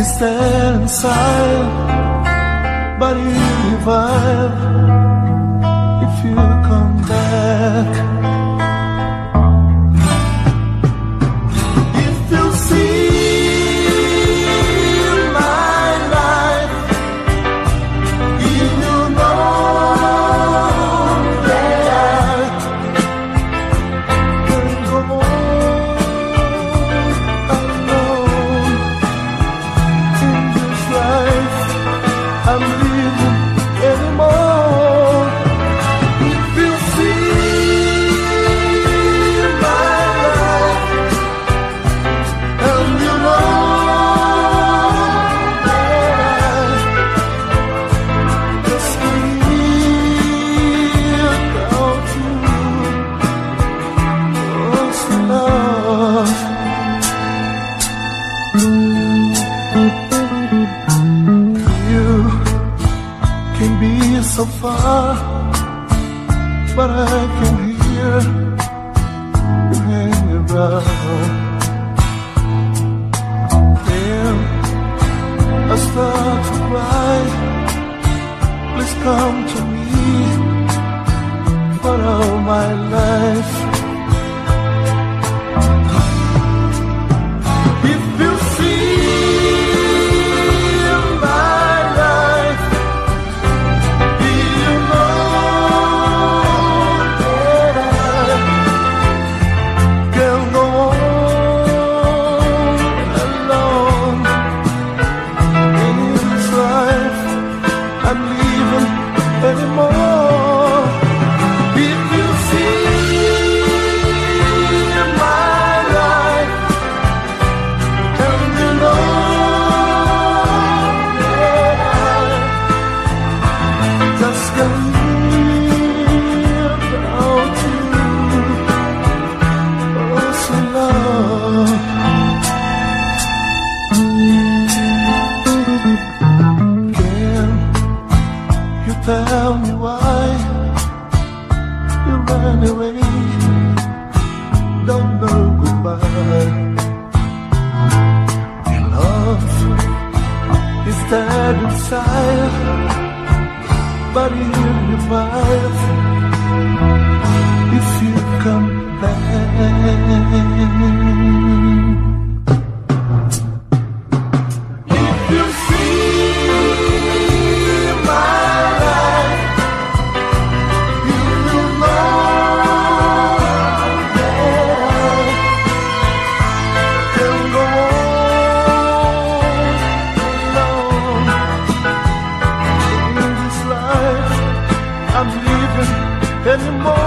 stand inside, body revive if you come back. If you see my life, you know that I can go on alone in this life I'm living anymore. If you see my life, and you know that I just need out you, oh, love. You can be so far, but I can hear you hanging around. Then I start to cry. Please come to me for all my life. If you see my life, you know that I can go on alone in this life I'm living anymore. If you see my life, and you know that I just can't live without you, oh, so love. Can you tell me why you ran away? Don't know goodbye. Your love is dead inside, but it revives if you come back. If you see my life, you know that I can go on alone in this life I'm living anymore.